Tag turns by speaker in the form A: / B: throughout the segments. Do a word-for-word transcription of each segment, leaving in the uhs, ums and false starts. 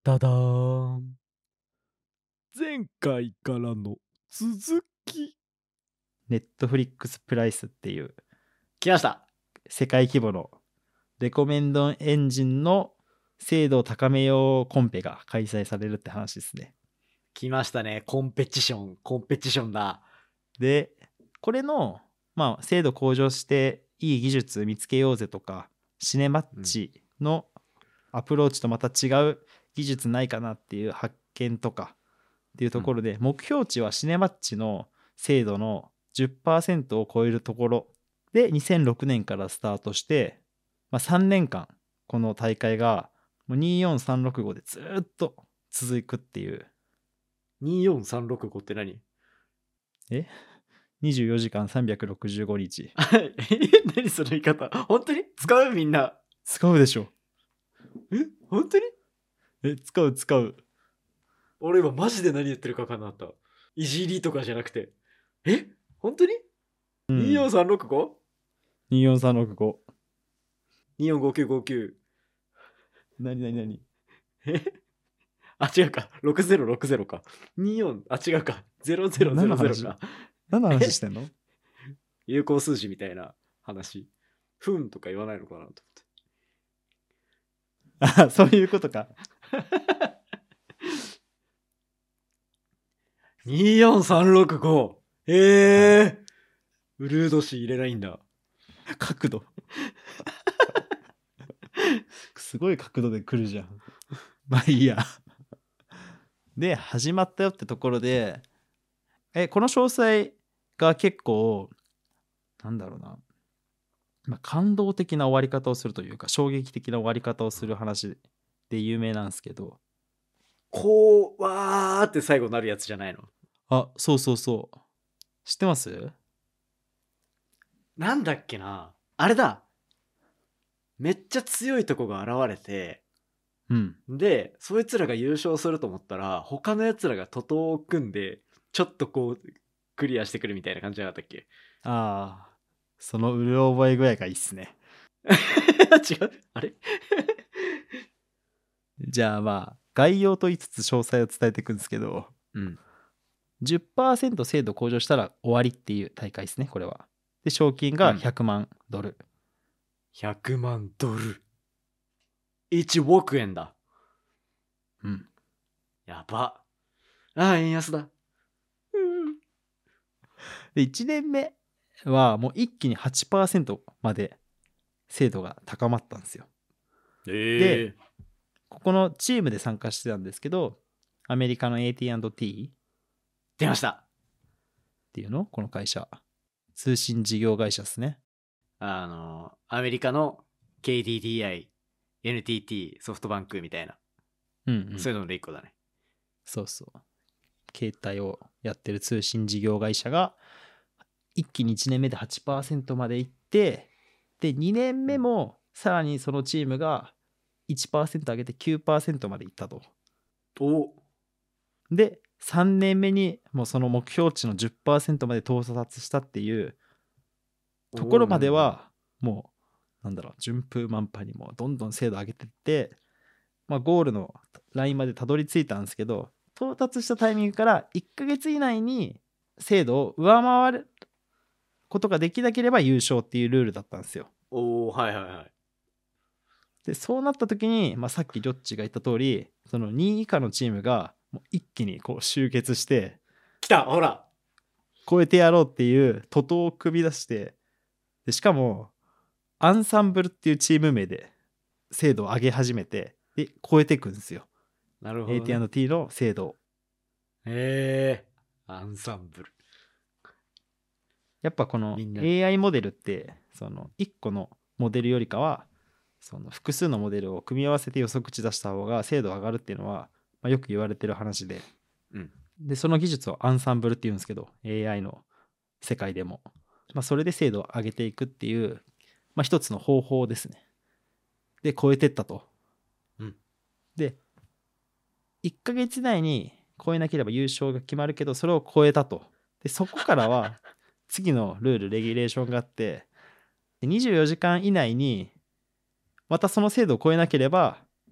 A: ダダーン。前回からの続き。ネットフリックスプライスっていう
B: 来ました。
A: 世界規模のレコメンドエンジンの精度を高めようコンペが開催されるって話ですね。
B: 来ましたね。コンペティション、コンペティションだ。
A: で、これの、まあ、精度向上していい技術見つけようぜとか、シネマッチのアプローチとまた違う技術ないかなっていう発見とかっていうところで、目標値はシネマッチの精度の じゅっパーセント を超えるところでにせんろくねんからスタートして、まあ、さんねんかんこの大会がもうにーよんさんろくごでずっと続くっていう。
B: にーよんさんろくごって何？
A: えにじゅうよじかんさんびゃくろくじゅうごにち。
B: え何その言い方？本当に使う？みんな。
A: 使うでしょ。
B: え本当に？
A: え使う使う。
B: 俺今マジで何言ってるか分かんなかった。いじりとかじゃなくて。え本当に？
A: うん、
B: にーよんさんろくご？
A: にーよんさんろくご。
B: にーよんごきゅうごきゅう。
A: なになになに？
B: えあ、違うか。ろくぜろろくぜろか。にーよん、あ、違うか。ゼロゼロゼロゼロか。
A: 何の話してんの？
B: 有効数字みたいな話。ふんとか言わないのかなと思って。
A: あ、そういうことか。
B: にーよんさんろくご。えー、はい、ウルード氏入れないんだ。
A: 角度。すごい角度で来るじゃん。まあいいや。で、始まったよってところで、え、この詳細が結構、なんだろうな。まあ、感動的な終わり方をするというか、衝撃的な終わり方をする話で有名なんですけど。
B: こう、わーって最後なるやつじゃないの？
A: あ、そうそうそう。知ってます？
B: なんだっけな。あれだ。めっちゃ強いとこが現れて、
A: うん。
B: で、そいつらが優勝すると思ったら、他のやつらが徒党を組んで、ちょっとこう、クリアしてくるみたいな感じじゃなかったっけ？
A: ああ、そのうる覚え具合がいいっすね。
B: 違う？あれ
A: じゃあまあ、概要と言いつつ詳細を伝えていくんですけど、
B: うん。
A: じゅっパーセント 精度向上したら終わりっていう大会ですね、これは。で、賞金がひゃくまんドル。うん、
B: ひゃくまんドル。いちおく円だ。
A: うん。
B: やば。ああ、円安だ。うん。
A: で、いちねんめはもう一気に はちパーセント まで精度が高まったんですよ。
B: えー、
A: で、ここのチームで参加してたんですけど、アメリカの エーティーアンドティー
B: 出ました
A: っていうのこの会社。通信事業会社ですね。
B: あの、アメリカの ケーディーティーアイ、エヌティーティー、ソフトバンクみたいな。
A: うんうん。
B: そういうのの一個だね。
A: そうそう。携帯をやってる通信事業会社が一気にいちねんめで はちパーセント までいって、で、にねんめもさらにそのチームが いちパーセント 上げて きゅうパーセント までいったと。
B: お
A: で、さんねんめにもうその目標値の じゅっパーセント まで到達したっていうところまでは、もう、なんだろう、順風満帆にもどんどん精度上げていって、まあ、ゴールのラインまでたどり着いたんですけど、到達したタイミングからいっかげつ以内に精度を上回ることができなければ優勝っていうルールだったんですよ。
B: おお、はいはいはい。
A: で、そうなった時に、まあ、さっきジョッチが言った通り、そのにい以下のチームがもう一気にこう集結して、
B: 来たほら
A: 超えてやろうっていう徒党を組み出して、でしかもアンサンブルっていうチーム名で精度を上げ始めて、で超えていくんですよ。
B: なるほど、ね、
A: エーティーアンドティー の精度を。
B: へえー、アンサンブル。
A: やっぱこの エーアイ モデルってそのいっこのモデルよりかはその複数のモデルを組み合わせて予測値出した方が精度上がるっていうのは、まあ、よく言われてる話で、
B: うん、
A: でその技術をアンサンブルっていうんですけど エーアイ の世界でも、まあ、それで精度を上げていくっていう、まあ、一つの方法ですね。で超えてったと、
B: うん、
A: でいっかげつ以内に超えなければ優勝が決まるけどそれを超えたと。でそこからは次のルールレギュレーションがあって、にじゅうよじかん以内にまたその精度を超えなければ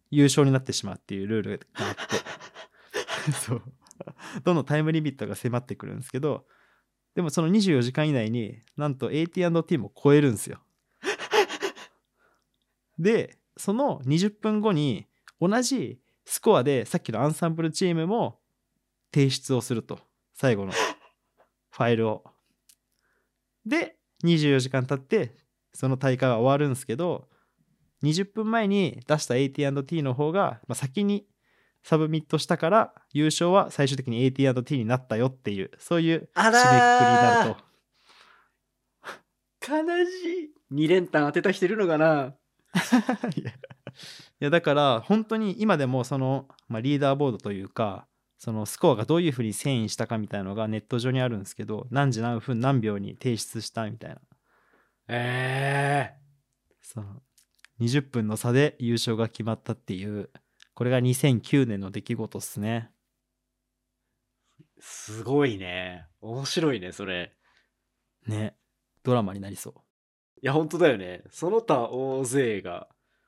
A: 優勝になってしまうっていうルールがあってそうどんどんタイムリミットが迫ってくるんですけど、でもそのにじゅうよじかん以内になんと エーティーアンドティー も超えるんですよ。でそのにじゅっぷんごに同じスコアでさっきのアンサンブルチームも提出をすると、最後のファイルを。でにじゅうよじかん経ってその大会は終わるんですけど、にじゅっぷんまえに出した エーティーアンドティー の方が、まあ、先にサブミットしたから優勝は最終的に エーティーアンドティー になったよっていう、そういう締めくくりになると。
B: 悲しい。に連単当てた人いるのかな。
A: いや、いやだから本当に今でもその、まあ、リーダーボードというか、そのスコアがどういうふうに遷移したかみたいなのがネット上にあるんですけど、何時何分何秒に提出したみたいな。
B: ええ
A: そのにじゅっぷんの差で優勝が決まったっていう、これがにせんきゅうねんの出来事っすね。
B: すごいね。面白いね、それ。
A: ね、ドラマになりそう。
B: いや、本当だよね。その他大勢が、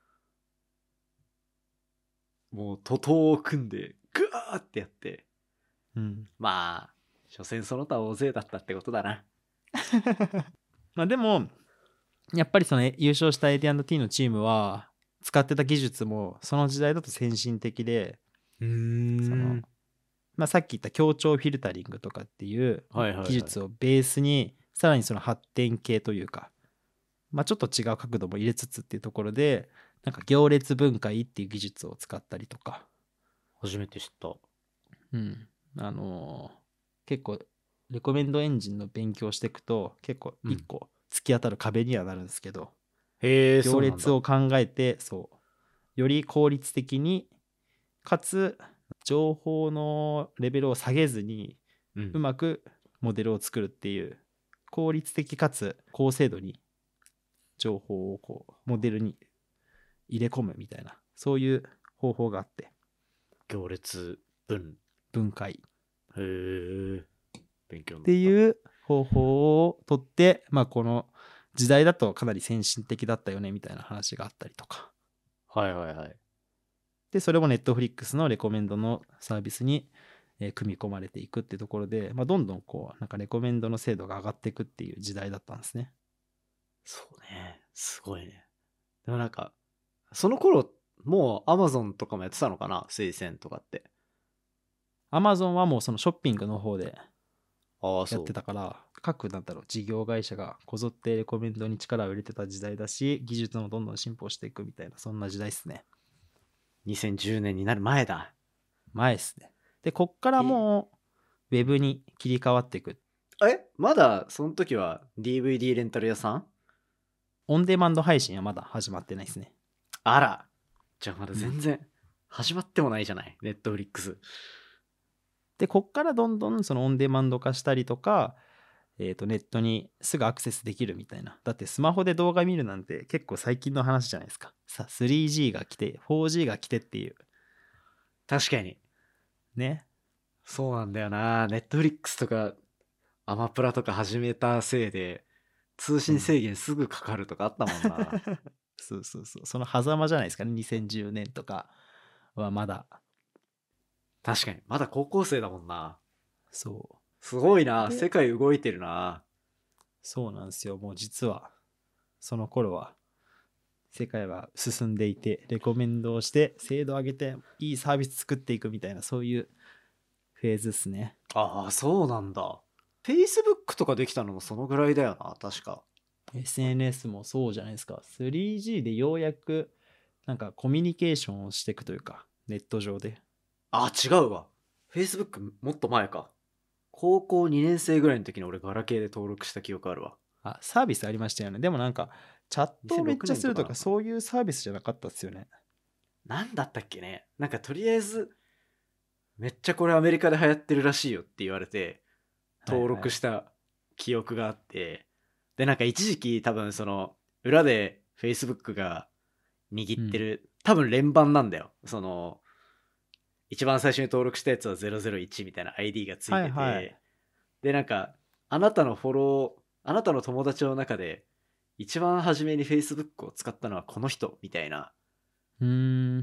B: もう徒党を組んで、グワーってやって。
A: うん。
B: まあ、所詮その他大勢だったってことだな。
A: まあでもやっぱりその優勝した エーティーアンドティー のチームは使ってた技術もその時代だと先進的で、
B: うー
A: その、まあ、さっき言った強調フィルタリングとかっていう
B: はいはいはい
A: 技術をベースにさらにその発展系というか、まあ、ちょっと違う角度も入れつつっていうところで、なんか行列分解っていう技術を使ったりとか、
B: 初めて知った。
A: うんあのー結構レコメンドエンジンの勉強していくと結構一個突き当たる壁にはなるんですけど、
B: へえ、そ
A: 行
B: うなんだ。
A: 列を考えて、そうより効率的にかつ情報のレベルを下げずに
B: うん
A: うまくモデルを作るっていう、効率的かつ高精度に情報をこうモデルに入れ込むみたいな、そういう方法があって、
B: 行列分。
A: 分解
B: へえ。勉強になった。
A: っていう方法をとって、まあこの時代だとかなり先進的だったよねみたいな話があったりとか
B: はいはいはい。
A: で、それもネットフリックスのレコメンドのサービスに、えー組み込まれていくっていうところで、まあ、どんどんこうなんかレコメンドの精度が上がっていくっていう時代だったんですね。
B: そうね。すごいね。でもなんか、その頃、もう Amazon とかもやってたのかな、推薦とかって。
A: アマゾンはもうそのショッピングの方で
B: ああ、
A: や
B: そう。
A: ってたから、各なんだろう事業会社がこぞってレコメンドに力を入れてた時代だし、技術もどんどん進歩していくみたいな、そんな時代ですね。
B: にせんじゅうねんになる前だ。
A: 前ですね。で、こっからもうウェブに切り替わっていく。
B: えまだその時は ディーブイディー レンタル屋さん？
A: オンデマンド配信はまだ始まってないですね。
B: あら。じゃあまだ全然始まってもないじゃない、ネットフリックス。
A: で、こっからどんどんそのオンデマンド化したりとか、えーと、ネットにすぐアクセスできるみたいな。だってスマホで動画見るなんて結構最近の話じゃないですか。さ、スリージー が来て、フォージー が来てっていう。
B: 確かに。
A: ね。
B: そうなんだよな。ネットフリックスとかアマプラとか始めたせいで、通信制限すぐかかるとかあったもんな。
A: そうそうそう。その狭間じゃないですかね。にせんじゅうねんとかはまだ。
B: 確かに。まだ高校生だもんな。
A: そう。
B: すごいな。
A: で
B: 世界動いてるな。
A: そうなんですよ。もう実は、その頃は、世界は進んでいて、レコメンドをして、精度を上げて、いいサービス作っていくみたいな、そういうフェーズですね。
B: ああ、そうなんだ。Facebook とかできたのもそのぐらいだよな、確か。
A: エスエヌエス もそうじゃないですか。スリージー でようやく、なんかコミュニケーションをしていくというか、ネット上で。
B: あ、違うわ。Facebook もっと前か。高校にねん生ぐらいの時に俺ガラケーで登録した記憶あるわ。
A: あ、サービスありましたよね。でもなんか、チャットをめっちゃするとか、
B: にせんろくねんとかなのかな
A: そういうサービスじゃなかったですよね。
B: なんだったっけね。なんかとりあえず、めっちゃこれアメリカで流行ってるらしいよって言われて、登録した記憶があって、で、なんか一時期多分その、裏で Facebook が握ってる、多分連番なんだよ。その、一番最初に登録したやつはゼロゼロいちみたいな アイディー がついてて、
A: はいはい
B: で、なんか、あなたのフォロー、あなたの友達の中で、一番初めに Facebook を使ったのはこの人みたいな、
A: うーん。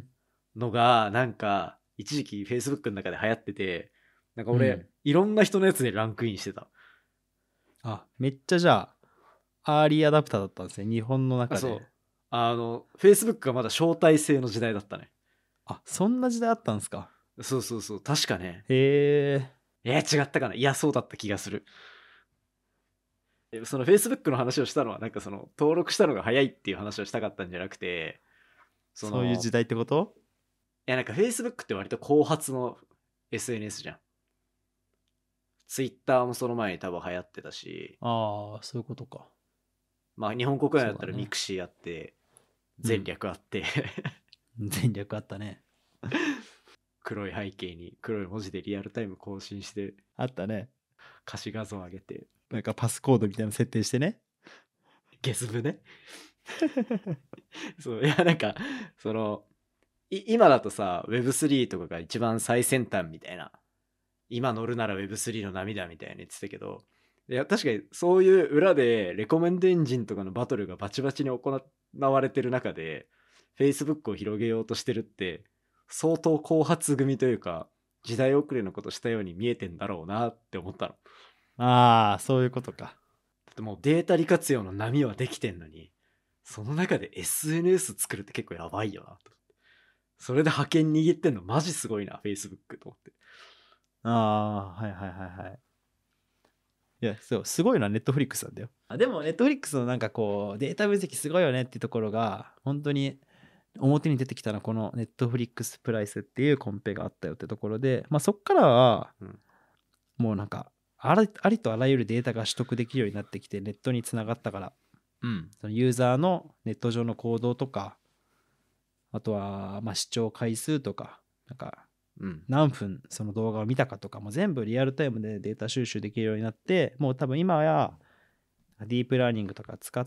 B: のがなんか一時期 Facebook の中で流行ってて、なんか俺、
A: うん
B: いろんな人のやつでランクインしてた。
A: あ、めっちゃじゃあ、アーリーアダプターだったんですね。日本の中で。
B: あそうあの Facebook がまだ招待制の時代だったね。
A: あ、そんな時代あったんですか。
B: そうそうそう、確かね。
A: へえ。
B: えー、違ったかな。いや、そうだった気がする。えその Facebook の話をしたのは、なんかその登録したのが早いっていう話をしたかったんじゃなくて、その、
A: そういう時代ってこと？
B: いやなんか Facebook って割と後発の エスエヌエス じゃん。Twitter もその前に多分流行ってたし、
A: ああ、そういうことか。
B: まあ日本国内だったら
A: そうだね
B: ミクシーあって、前略あって、
A: 全略あったね。
B: 黒い背景に黒い文字でリアルタイム更新して
A: あったね。
B: 歌詞画像上げて、
A: なんかパスコードみたいなの設定してね。
B: ゲスブね。そう、いやなんか、その、い今だとさ、ウェブスリー とかが一番最先端みたいな、今乗るなら ウェブスリー の波だみたいに言ってたけど、いや確かにそういう裏でレコメンドエンジンとかのバトルがバチバチに行われてる中で Facebook を広げようとしてるって相当後発組というか時代遅れのことしたように見えてんだろうなって思ったの。
A: ああ、そういうことか。
B: だってもうデータ利活用の波はできてんのに、その中で エスエヌエス 作るって結構やばいよなと。それで覇権握ってんのマジすごいな Facebook と思って。
A: ああ、はいはいはいはい。いや、そう、すごいのはネットフリックスなんだよ。あでも、ネットフリックスのなんかこう、データ分析すごいよねっていうところが、本当に表に出てきたのはこのネットフリックスプライスっていうコンペがあったよってところで、まあそっからは
B: うん、
A: もうなんかあら、ありとあらゆるデータが取得できるようになってきて、ネットにつながったから、
B: うん、
A: そのユーザーのネット上の行動とか、あとはまあ視聴回数とか、なんか
B: うん、
A: 何分その動画を見たかとかも全部リアルタイムでデータ収集できるようになって、もう多分今はディープラーニングとか使って、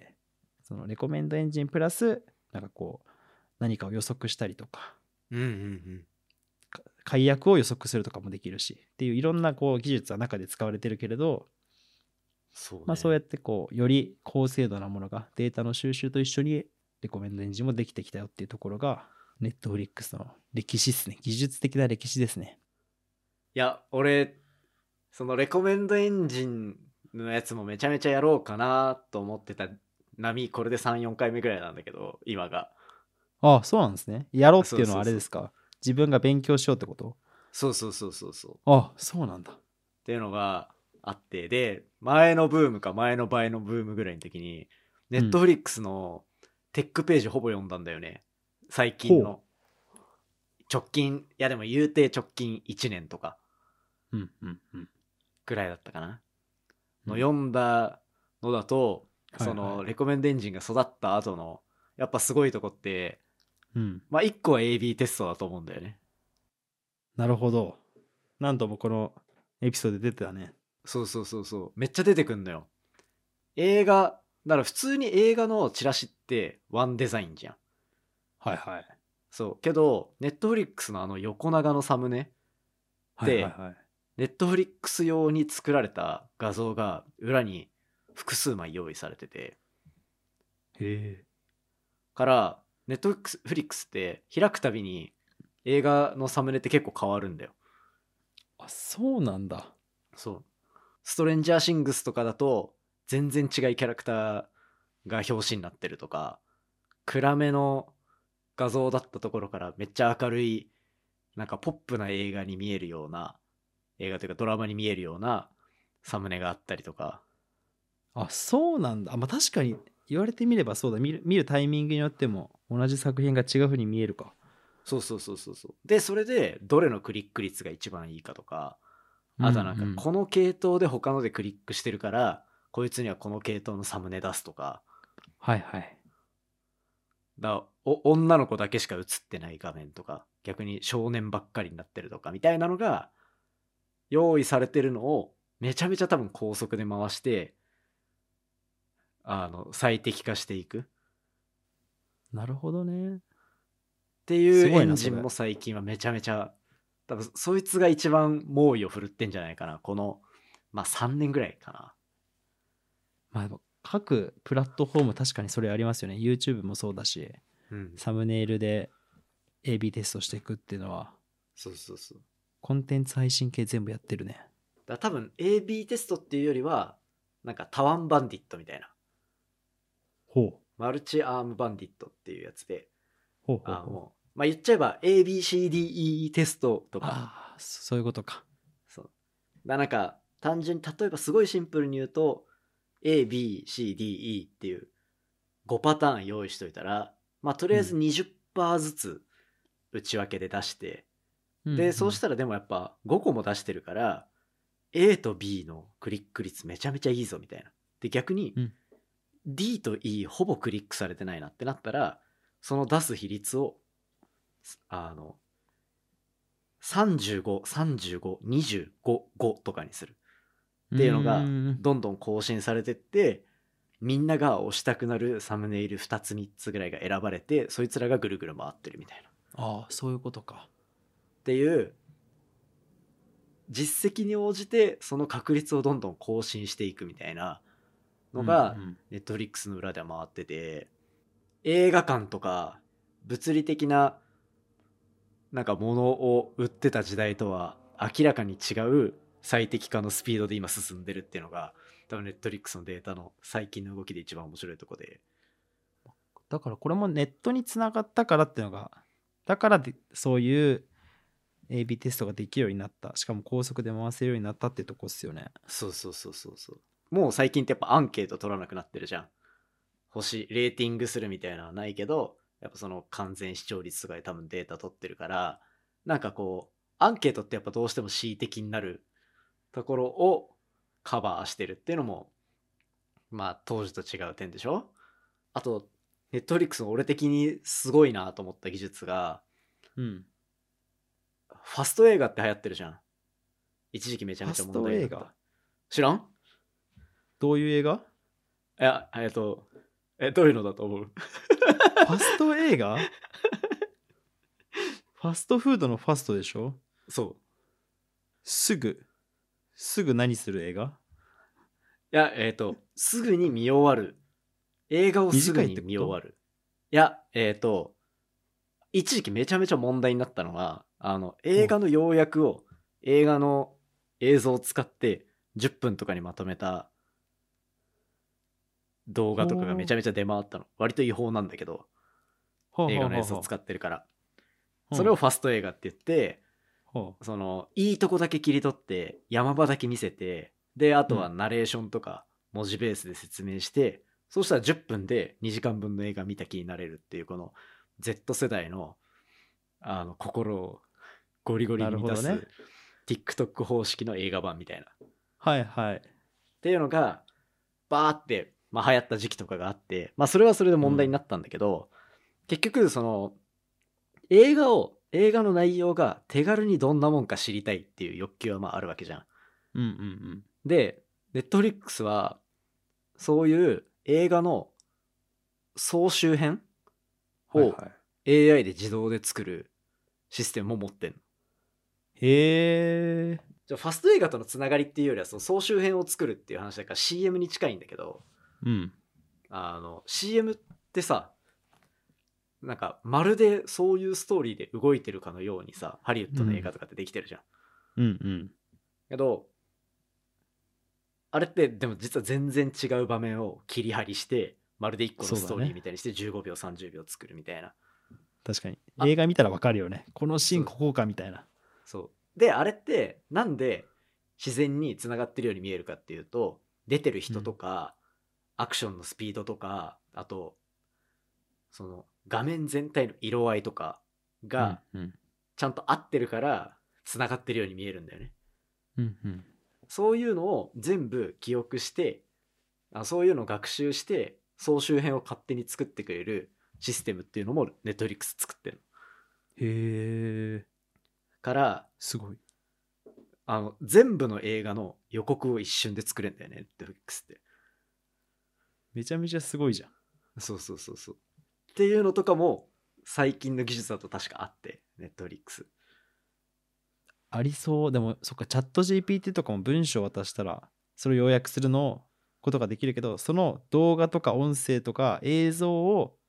A: そのレコメンドエンジンプラス、なんかこう、何かを予測したりとか、
B: うん、うん、うん。
A: 解約を予測するとかもできるし、っていういろんなこう技術は中で使われてるけれど、
B: そうね。
A: まあそうやってこう、より高精度なものがデータの収集と一緒にレコメンドエンジンもできてきたよっていうところが、ネットフリックスの歴史ですね。技術的な歴史ですね。
B: いや、俺、そのレコメンドエンジンのやつもめちゃめちゃやろうかなと思ってた波、これでさん、よんかいめぐらいなんだけど、今が。
A: ああ、そうなんですね。やろうっていうのは
B: そうそうそう。
A: あれですか？自分が勉強しようってこと？
B: そうそうそうそうそう。っ
A: ああ、そうなんだ。
B: ていうのがあって、で、前のブームか前の倍のブームぐらいの時に、ネットフリックスのテックページほぼ読んだんだよね。最近の。直近、いやでも言うて直近いちねんとか
A: うんうんうん。
B: ぐらいだったかな。の
A: うん
B: 読んだのだと、
A: はいはい
B: そのレコメンドエンジンが育った後のやっぱすごいとこって、
A: うん。
B: まあいっこは エービー テストだと思うんだよね。
A: なるほど。何度もこのエピソードで出てたね。
B: そうそうそうそう。めっちゃ出てくんのよ。映画、だから普通に映画のチラシってワンデザインじゃん。
A: はいはい。
B: そう。けど、ネットフリックスのあの横長のサムネ
A: はいはいはい。
B: ネットフリックス用に作られた画像が裏に複数枚用意されてて、
A: へえ。
B: からネットフリックスって開くたびに映画のサムネって結構変わるんだよ。
A: あ、そうなんだ。
B: そう。ストレンジャーシングスとかだと全然違いキャラクターが表紙になってるとか、暗めの画像だったところからめっちゃ明るいなんかポップな映画に見えるような、映画というかドラマに見えるようなサムネがあったりとか。
A: あ、そうなんだ。あ、まあ確かに言われてみればそうだ。見る、見るタイミングによっても同じ作品が違う風に見えるか。
B: そうそうそうそうそう。で、それでどれのクリック率が一番いいかとか、あとはなんか
A: うんうん
B: この系統で他のでクリックしてるから、こいつにはこの系統のサムネ出すとか、
A: はいはい。
B: だお女の子だけしか映ってない画面とか、逆に少年ばっかりになってるとかみたいなのが用意されてるのをめちゃめちゃ多分高速で回して、あの、最適化していくっ
A: なるほどね。
B: ていう
A: すごいな
B: エンジンも最近はめちゃめちゃ、多分そいつが一番猛威を振るってんじゃないかな。この、まあさんねんぐらいかな。
A: まあでも各プラットフォーム確かにそれありますよね。YouTube もそうだし、
B: うん。
A: サムネイルでエービー テストしていくっていうのは
B: そうそうそう。
A: コンテンツ配信系全部やってるね。
B: だから多分 エービー テストっていうよりはなんかタワンバンディットみたいな、
A: ほう
B: マルチアームバンディットっていうやつで、
A: ほうほうほう。
B: あもうまあ言っちゃえば エービーシーディーイー テストとか。
A: ああ、そういうことか。
B: そうだなんか単純に例えばすごいシンプルに言うと エービーシーディーイー っていうごパターン用意しといたら、まあとりあえず にじゅっパーセント ずつ内訳で出して、
A: うん、
B: でそうしたらでもやっぱごこも出してるから A と B のクリック率めちゃめちゃいいぞみたいな。で逆に
A: うん
B: D と E ほぼクリックされてないなってなったら、その出す比率をあのさんじゅうご、さんじゅうご、にじゅうご、ごとかにするっていうのが
A: ん
B: どんどん更新されてって、みんなが押したくなるサムネイルふたつみっつぐらいが選ばれて、そいつらがぐるぐる回ってるみたいな。
A: ああ、そういうことか。
B: っていう実績に応じてその確率をどんどん更新していくみたいなのがネットフリックスの裏では回ってて、映画館とか物理的ななんか物を売ってた時代とは明らかに違う最適化のスピードで今進んでるっていうのが多分ネットフリックスのデータの最近の動きで一番面白いとこで、
A: だからこれもネットにつながったからっていうのが、だからでそういう エービー テストができるようになった、しかも高速で回せるようになったってとこっすよね。
B: そうそうそうそうそう。もう最近ってやっぱアンケート取らなくなってるじゃん。星レーティングするみたいなのはないけど、やっぱその完全視聴率とかで多分データ取ってるから、なんかこうアンケートってやっぱどうしても恣意的になるところをカバーしてるっていうのもまあ当時と違う点でしょ。あとネットフリックスの俺的にすごいなと思った技術が、
A: うん。
B: ファスト映画って流行ってるじゃん。一時期めちゃめちゃ問題になった。
A: ファスト映画
B: 知らん？
A: どういう映画？
B: いや、えっとえどういうのだと思う？
A: ファスト映画？ファストフードのファストでしょ？
B: そう。
A: すぐすぐ何する映画？
B: いや、えっとすぐに見終わる映画をすぐに見終わる。いや、えっと一時期めちゃめちゃ問題になったのは、あの映画の要約を映画の映像を使ってじゅっぷんとかにまとめた動画とかがめちゃめちゃ出回ったの。割と違法なんだけど、映画の映像を使ってるから。それをファスト映画って言って、そのいいとこだけ切り取って山場だけ見せて、であとはナレーションとか文字ベースで説明して、そうしたらじゅっぷんでにじかんぶんの映画見た気になれるっていう、この Z 世代のあの心をゴリゴリに満たす、ね、TikTok 方式の映画版みたいな。
A: はいはい。
B: っていうのがバーって、まあ、流行った時期とかがあって、まあそれはそれで問題になったんだけど、うん、結局その映画を映画の内容が手軽にどんなもんか知りたいっていう欲求はまああるわけじゃん。
A: うんうんうん。
B: で、Netflix はそういう映画の総集編を エーアイ で自動で作るシステムも持ってんの。
A: へえ。
B: じゃあファスト映画とのつながりっていうよりはその総集編を作るっていう話だから シーエム に近いんだけど、
A: うん、
B: あの シーエム ってさ、なんかまるでそういうストーリーで動いてるかのようにさ、ハリウッドの映画とかってできてるじゃん。
A: うんうん。
B: けどあれってでも実は全然違う場面を切り張りしてまるでいっこのストーリーみたいにしてじゅうごびょうさんじゅうびょう作るみたいな。
A: 確かに映画見たらわかるよね、このシーンここかみたいな。
B: そうで、あれってなんで自然につながってるように見えるかっていうと、出てる人とか、うん、アクションのスピードとか、あとその画面全体の色合いとかがちゃんと合ってるからつながってるように見えるんだよね。
A: うんうん。
B: そういうのを全部記憶して、あそういうのを学習して総集編を勝手に作ってくれるシステムっていうのも Netflix 作ってるの。
A: へえ。
B: から
A: すごい。
B: あの全部の映画の予告を一瞬で作れるんだよね Netflix って。
A: めちゃめちゃすごいじゃん。
B: そうそうそうそう。っていうのとかも最近の技術だと確かあって、Netflix。
A: ありそう。でもそっか、チャット ジーピーティー とかも文章を渡したらそれを要約するのことができるけど、その動画とか音声とか映像を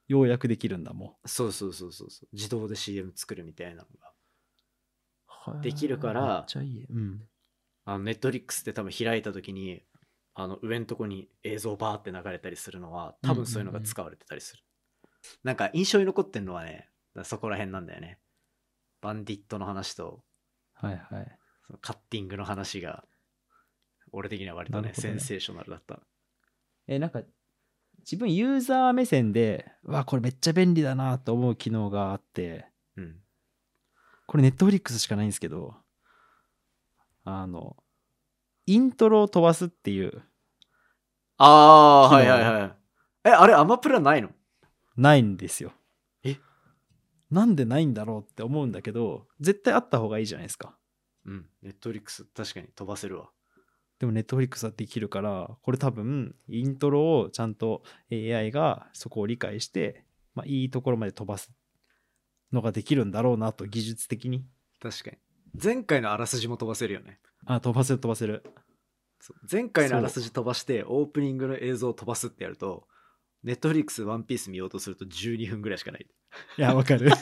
A: 要約できるんだも
B: そうそうそうそうそう、自動で シーエム 作るみたいなのが
A: ん。
B: できるか
A: めっ
B: ら、
A: ちゃいい。うん。
B: あのネットフリックスって多分開いた時にあの上のとこに映像バーって流れたりするのは多分そういうのが使われてたりする、なんか印象に残ってんのはね、そこら辺なんだよね。バンディットの話と
A: はいはい。
B: そのカッティングの話が俺的には割とね
A: なるほどね
B: センセーショナルだった。
A: え、なんか、自分ユーザー目線で、うわ、これめっちゃ便利だなと思う機能があって、
B: うん
A: これネットフリックスしかないんですけど、あの、イントロを飛ばすっていう
B: ああ
A: 機能
B: はいはいはい。えあれアマプラないの？
A: ないんですよ。
B: え
A: なんでないんだろうって思うんだけど、絶対あった方がいいじゃないですか。
B: うんネットフリックス確かに飛ばせるわ。
A: でもネットフリックスはできるから、これ多分イントロをちゃんと エーアイ がそこを理解して、まあ、いいところまで飛ばすのができるんだろうなと、技術的に。
B: 確かに前回のあらすじも飛ばせるよね。
A: あ、飛ばせる飛ばせる。
B: そう前回のあらすじ飛ばしてオープニングの映像を飛ばすってやると、ネットフリックスワンピース見ようとするとじゅうにふんぐらいしかない。
A: いや、わかる。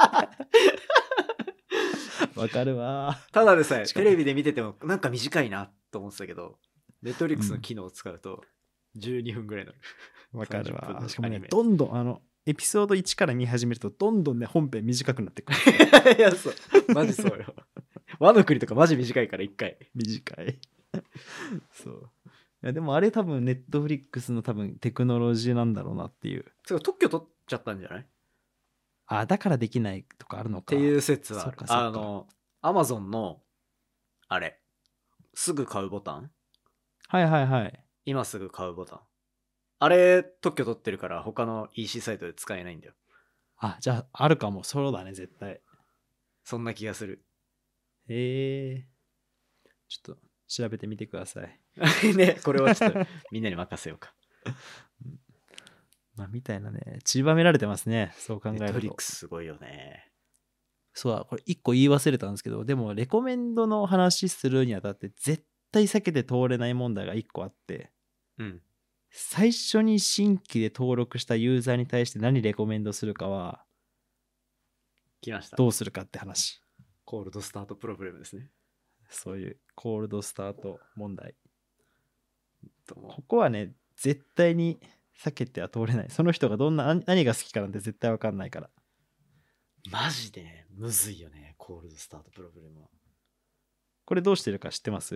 A: わかるわ。
B: ただでさえ
A: しかも
B: テレビで見ててもなんか短いなと思ってたけど、ネットフリックスの機能を使うとじゅうにふんぐらいになる。
A: わかる
B: さんじゅっぷん
A: わ。しかもね、
B: のアニメ
A: どんどん、あの、エピソードいちから見始めると、どんどんね、本編短くなってくる。
B: いやそうマジそうよ。ワノ国とかマジ短いからいっかい。
A: 短い。そう。いや、でもあれ多分、ネットフリックスの多分、テクノロジーなんだろうなっていう。
B: そう特許取っちゃったんじゃない？っ
A: あ、だからできないとかあるのか。
B: ていう説はある。
A: そっかそっか
B: あのアマゾンのあれすぐ買うボタン、
A: はいはいはい。
B: 今すぐ買うボタン、あれ特許取ってるから他の イーシー サイトで使えないんだよ。
A: あ、じゃあ、あるかも。そうだね、絶対。
B: そんな気がする。
A: へえ。ちょっと、調べてみてください。
B: ね、これはちょっとみんなに任せようか。
A: まあ、みたいなね、散りばめられてますね。そう考えると
B: ネットフリック。スすごいよね。
A: そうだ、これ一個言い忘れたんですけど、でも、レコメンドの話するにあたって、絶対避けて通れない問題が一個あって、
B: うん
A: 最初に新規で登録したユーザーに対して何レコメンドするかは、
B: 来ました。
A: どうするかって話。
B: コールドスタートプログラムですね。
A: そういうコールドスタート問題。
B: とも
A: ここはね、絶対に避けては通れない。その人がどんな、何何が好きかなんて絶対わかんないから。
B: マジでねむずいよね、コールドスタートプログラムは。
A: これどうしてるか知ってます？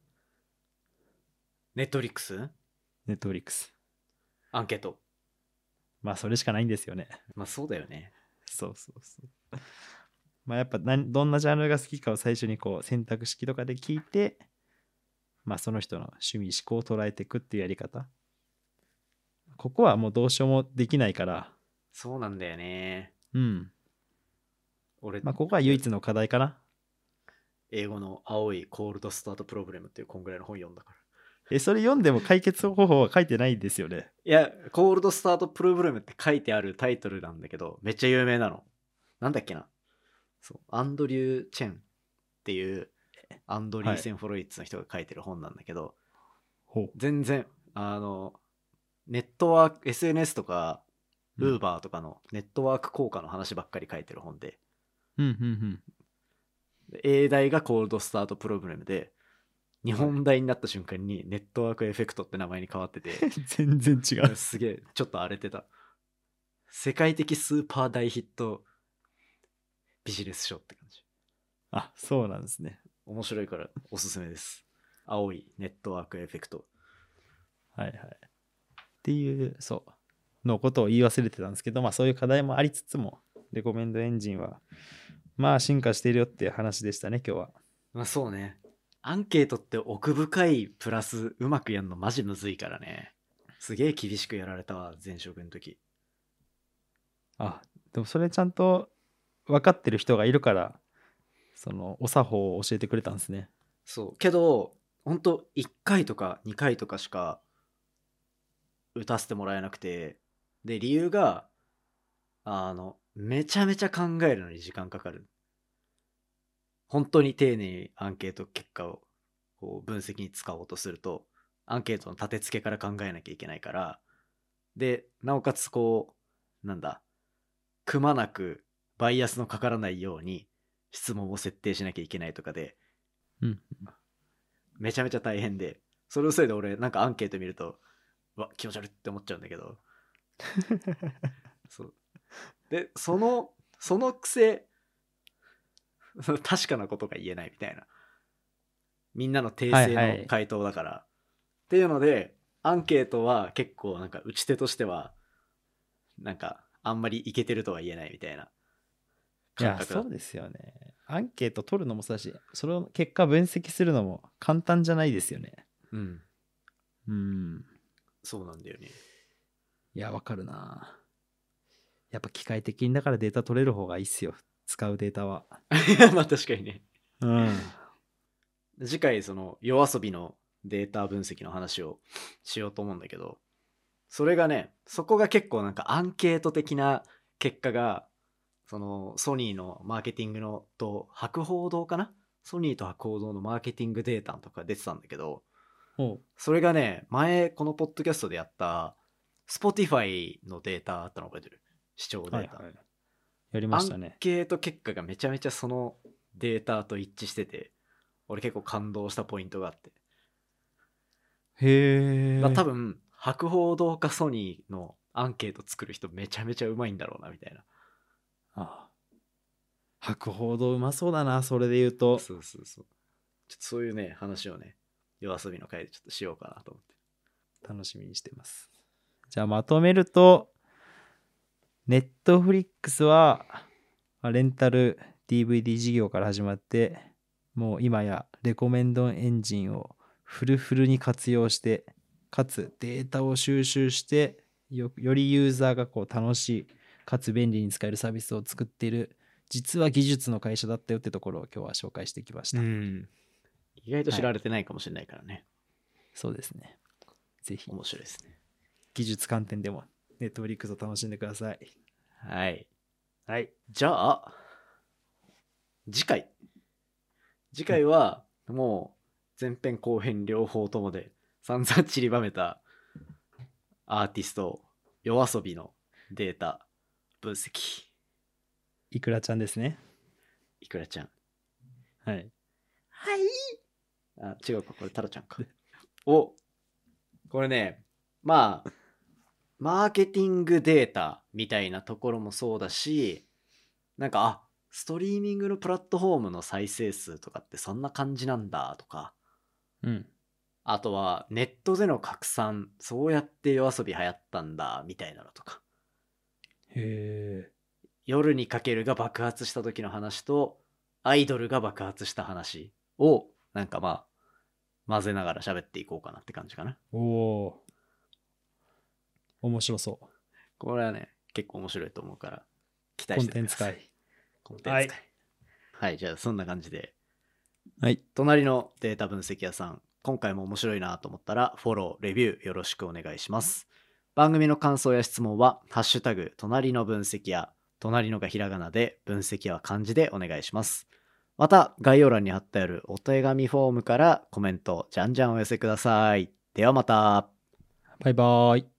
B: ネットフリックス
A: ネットフリックス。
B: アンケート。
A: まあ、それしかないんですよね。
B: まあそうだよね。
A: そうそうそう。まあ、やっぱ何どんなジャンルが好きかを最初にこう選択式とかで聞いて、まあ、その人の趣味思考を捉えていくっていうやり方。ここはもうどうしようもできないから、
B: そうなんだよね。
A: うん。
B: 俺、
A: まあ、ここは唯一の課題かな。
B: 英語の青いコールドスタートプログラムっていうこんぐらいの本読んだから。
A: え、それ読んでも解決方法は書いてないんですよね。
B: いや、コールドスタートプログラムって書いてあるタイトルなんだけど、めっちゃ有名なの。なんだっけな。そう、アンドリュー・チェンっていうアンドリーセン・フォロイッツの人が書いてる本なんだけど、
A: ほう。
B: 全然、あの、ネットワーク、エスエヌエス とか、
A: うん
B: ウーバーとかのネットワーク効果の話ばっかり書いてる本で、
A: うんうんうん
B: で英題がコールドスタートプログラムで、日本題になった瞬間にネットワークエフェクトって名前に変わってて、
A: 全然違う。
B: すげえ、ちょっと荒れてた。世界的スーパー大ヒットビジネス書って感じ。
A: あ、そうなんですね。
B: 面白いからおすすめです。青いネットワークエフェクト。
A: はいはい。っていう、そう、のことを言い忘れてたんですけど、まあそういう課題もありつつも、レコメンドエンジンは、まあ進化しているよっていう話でしたね、今日は。
B: まあそうね。アンケートって奥深いプラスうまくやるのマジむずいからね。すげえ厳しくやられたわ、前職の時。
A: あ、でもそれちゃんと分かってる人がいるから、そのお作法を教えてくれたんですね。
B: そう。けど、ほんといっかいとかにかいとかしか打たせてもらえなくて、で、理由が、あの、めちゃめちゃ考えるのに時間かかる。本当に丁寧にアンケート結果をこう分析に使おうとすると、アンケートの立て付けから考えなきゃいけないから、で、なおかつこう、 なんだくまなくバイアスのかからないように質問を設定しなきゃいけないとかで、
A: うん、
B: めちゃめちゃ大変で、それのせいで俺なんかアンケート見るとうわ気持ち悪いって思っちゃうんだけどそうでそのそのくせ確かなことが言えないみたいな、みんなの訂正の回答だから、はいはい、っていうのでアンケートは結構なんか打ち手としてはなんかあんまりいけてるとは言えないみたいな感覚だ。
A: いやそうですよね。アンケート取るのもそうだし、その結果分析するのも簡単じゃないですよね。
B: うん
A: うん
B: そうなんだよね。
A: いやわかるな。やっぱ機械的にだからデータ取れる方がいいっすよ、使うデータは。
B: まあ確かにね。
A: うん
B: 次回その夜遊びのデータ分析の話をしようと思うんだけど、それがね、そこが結構なんかアンケート的な結果が、そのソニーのマーケティングのと博報堂かな、ソニーと博報堂のマーケティングデータとか出てたんだけど、それがね、前このポッドキャストでやった Spotify のデータあったの覚えてる？視聴データ、はいはい、
A: やりましたね。
B: アンケート結果がめちゃめちゃそのデータと一致してて、俺結構感動したポイントがあって、
A: へえ。
B: 多分博報堂かソニーのアンケート作る人めちゃめちゃうまいんだろうなみたいな。
A: ああ、博報堂うまそうだな、それで言うと。
B: そうそうそう、ちょっとそういうね話をね夜遊びの回でちょっとしようかなと思って
A: 楽しみにしてます。じゃあまとめると、ネットフリックスはレンタル ディーブイディー 事業から始まって、もう今やレコメンドエンジンをフルフルに活用して、かつデータを収集して、 よ, よりユーザーがこう楽しいかつ便利に使えるサービスを作っている、実は技術の会社だったよってところを今日は紹介してきました。
B: うん、意外と知られてないかもしれないからね、はい、
A: そうですね。ぜひ
B: 面白いですね。
A: 技術観点でもネットフリックスを楽しんでください。
B: はい
A: はい。
B: じゃあ次回次回はもう前編後編両方ともで散々散りばめたアーティスト夜遊びのデータ分析。
A: いくらちゃんですね。
B: いくらちゃん。
A: はい
B: はい。あ、違うか、これタラちゃんか。お、これね、まあマーケティングデータみたいなところもそうだし、なんかあストリーミングのプラットフォームの再生数とかってそんな感じなんだとか、
A: うん、
B: あとはネットでの拡散、そうやって夜遊び流行ったんだみたいなのとか、
A: へえ。
B: 夜にかけるが爆発した時の話とアイドルが爆発した話をなんかまあ混ぜながら喋っていこうかなって感じかな。
A: おお、面白そう。
B: これはね結構面白いと思うから期待してください。コンテンツ会。はい、はい、じゃあそんな感じで、
A: はい、
B: 隣のデータ分析屋さん、今回も面白いなと思ったらフォロー、レビューよろしくお願いします。番組の感想や質問はハッシュタグ隣の分析屋、隣のがひらがなで分析屋は漢字でお願いします。また概要欄に貼ってあるお手紙フォームからコメントじゃんじゃんお寄せください。ではまた。
A: バイバーイ。